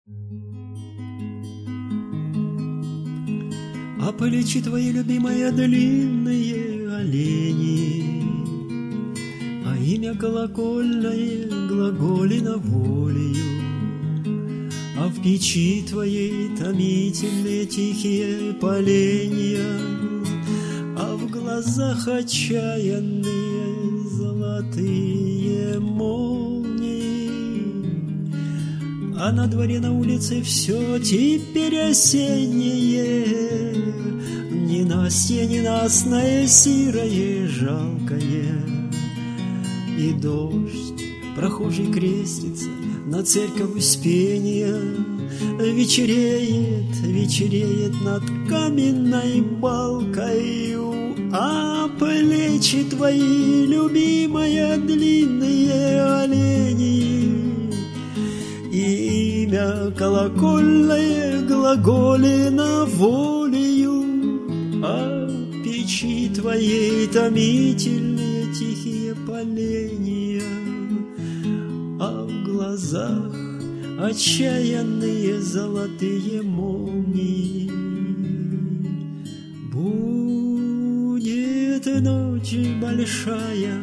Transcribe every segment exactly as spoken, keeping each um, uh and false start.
А плечи твои, любимые, длинные олени, а имя колокольное глаголено волею, а в печи твоей томительные тихие поленья, а в глазах отчаянные золотые молнии. А на дворе, на улице все теперь осеннее, ненастье, ненастное, сирое, жалкое. И дождь, прохожий крестится на церковь Успения, вечереет, вечереет над каменной балкою, а плечи твои, любимая, длинные олени, и имя колокольное глаголено волею, а печи твоей томительные тихие поленья, а в глазах отчаянные золотые молнии. Будет ночь большая,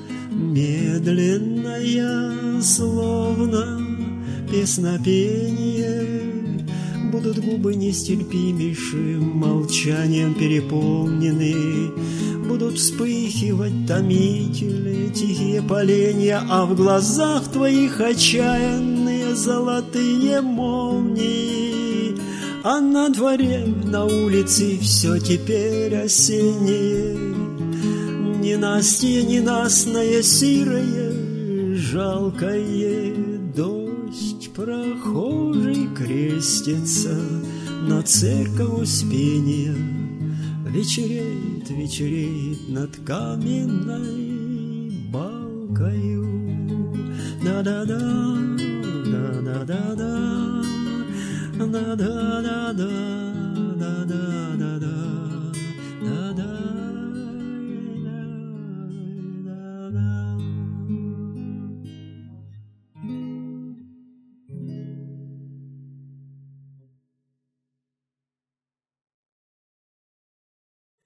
медленная, словно песнопение, будут губы нестерпимейшим молчанием переполнены, будут вспыхивать томительные тихие поленья, а в глазах твоих отчаянные золотые молнии. А на дворе, на улице все теперь осеннее, ненастье, ненастное, сирое, жалкое. Дождь, прохожий крестится на церковь Успения, вечереет, вечереет над каменной балкою. Да-да-да, да-да-да-да, да-да-да-да.